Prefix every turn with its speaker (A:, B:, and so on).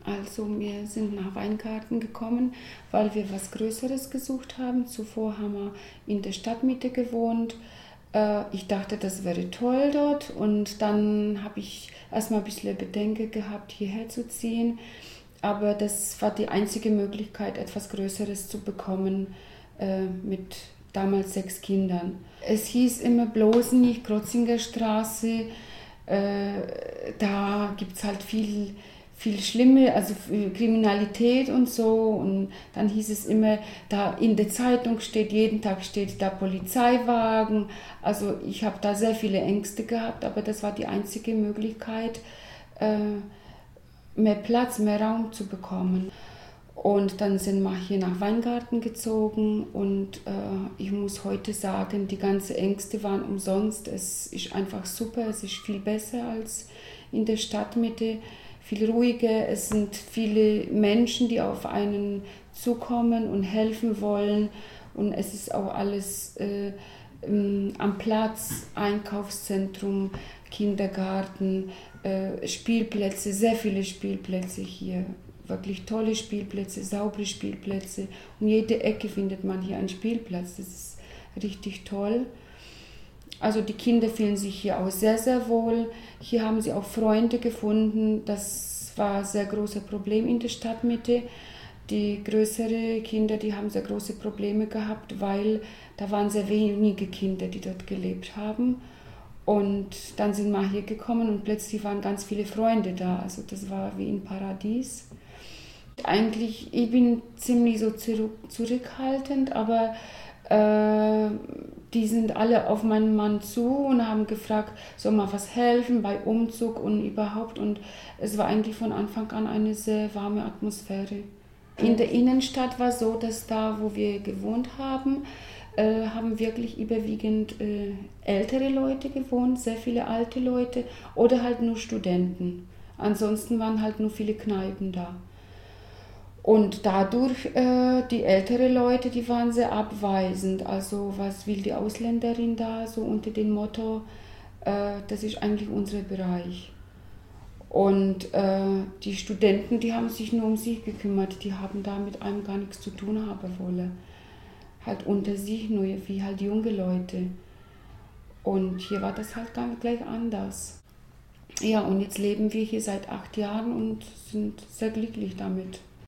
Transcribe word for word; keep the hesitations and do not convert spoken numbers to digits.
A: Also wir sind nach Weingarten gekommen, weil wir was Größeres gesucht haben. Zuvor haben wir in der Stadtmitte gewohnt. Ich dachte, das wäre toll dort, und dann habe ich erstmal ein bisschen Bedenken gehabt, hierher zu ziehen. Aber das war die einzige Möglichkeit, etwas Größeres zu bekommen, äh, mit damals sechs Kindern. Es hieß immer bloß nicht Krotzinger Straße, äh, da gibt es halt viel, viel Schlimme, also Kriminalität und so. Und dann hieß es immer, da in der Zeitung steht, jeden Tag steht da Polizeiwagen. Also ich habe da sehr viele Ängste gehabt, aber das war die einzige Möglichkeit, äh, mehr Platz, mehr Raum zu bekommen. Und dann sind wir hier nach Weingarten gezogen, und äh, ich muss heute sagen, die ganzen Ängste waren umsonst. Es ist einfach super, es ist viel besser als in der Stadtmitte, viel ruhiger. Es sind viele Menschen, die auf einen zukommen und helfen wollen, und es ist auch alles äh, am Platz, Einkaufszentrum, Kindergarten, äh, Spielplätze, sehr viele Spielplätze hier. Wirklich tolle Spielplätze, saubere Spielplätze. Um jede Ecke findet man hier einen Spielplatz. Das ist richtig toll. Also die Kinder fühlen sich hier auch sehr, sehr wohl. Hier haben sie auch Freunde gefunden. Das war ein sehr großes Problem in der Stadtmitte. Die größeren Kinder, die haben sehr große Probleme gehabt, weil da waren sehr wenige Kinder, die dort gelebt haben. Und dann sind wir hier gekommen und plötzlich waren ganz viele Freunde da. Also das war wie ein Paradies. Eigentlich, ich bin ziemlich so zurück, zurückhaltend, aber äh, die sind alle auf meinen Mann zu und haben gefragt, soll mal was helfen bei Umzug und überhaupt. Und es war eigentlich von Anfang an eine sehr warme Atmosphäre. In der Innenstadt war es so, dass da, wo wir gewohnt haben, äh, haben wirklich überwiegend äh, ältere Leute gewohnt, sehr viele alte Leute oder halt nur Studenten. Ansonsten waren halt nur viele Kneipen da. Und dadurch, äh, die älteren Leute, die waren sehr abweisend. Also was will die Ausländerin da, so unter dem Motto, äh, das ist eigentlich unser Bereich. Und äh, die Studenten, die haben sich nur um sich gekümmert, die haben da mit einem gar nichts zu tun haben wollen. Halt unter sich nur, wie halt junge Leute. Und hier war das halt gar gleich anders. Ja, und jetzt leben wir hier seit acht Jahren und sind sehr glücklich damit.